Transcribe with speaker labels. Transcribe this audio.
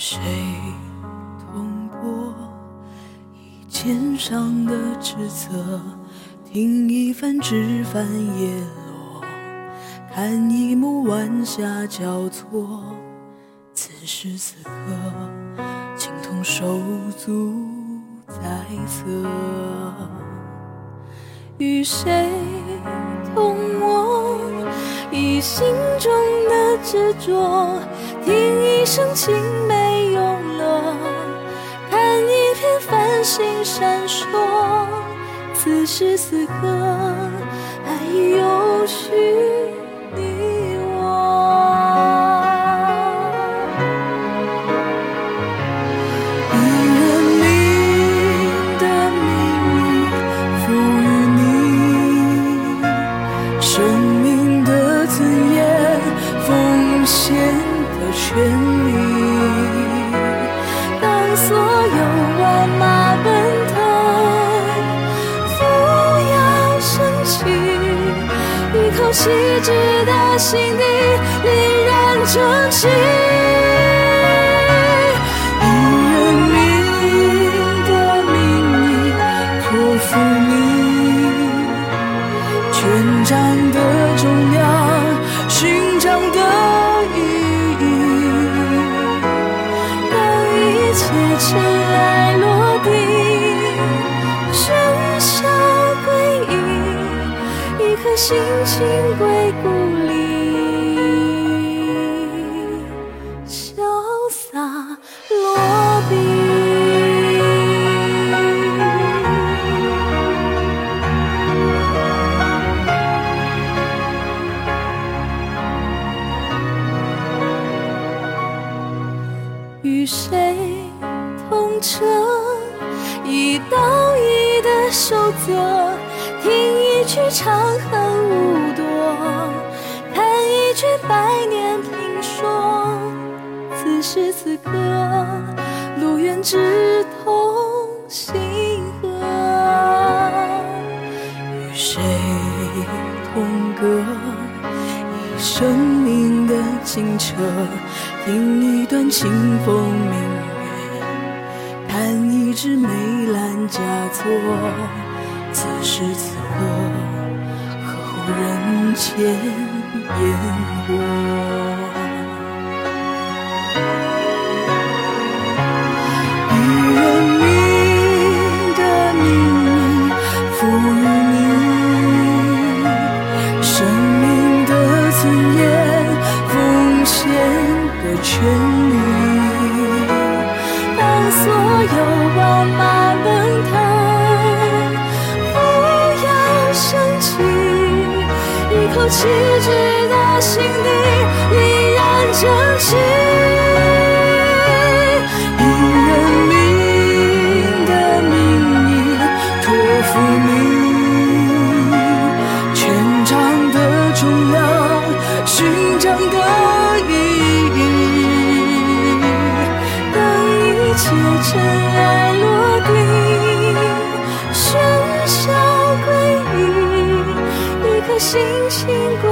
Speaker 1: 谁痛过一肩上的指责，听一番枝繁叶落，看一幕晚霞交错。此时此刻，情同手足在侧，与谁同我以心中的执着，听一声情没有了，看一片繁星闪烁。此时此刻，还有许你我。一人命的秘密赋予你，生命的尊严奉献的权利。当所有万马奔腾，不要生气，一口细致的心底凛然正气。一人命的秘密托付你，权杖的重量，勋章的意义。当一切尘埃落定，喧嚣归隐，一颗心情归故里，潇洒落笔。与谁同乘一道义的守则，听一曲长恨无多，看一句百年评说。此时此刻，路远志同心合，与谁同歌以生命的清澈，听一段清风明月，看一支梅兰佳作。此时此刻，呵护人间烟火。一人命的秘密赋予你，生命的尊严奉献的权利。当所有宝马奔腾，不要生气，一口气致的心底凛然正气。一人命的秘密托付你，权杖的重量，勋章的意义。当一切尘埃落定，喧嚣归隐，一颗心情归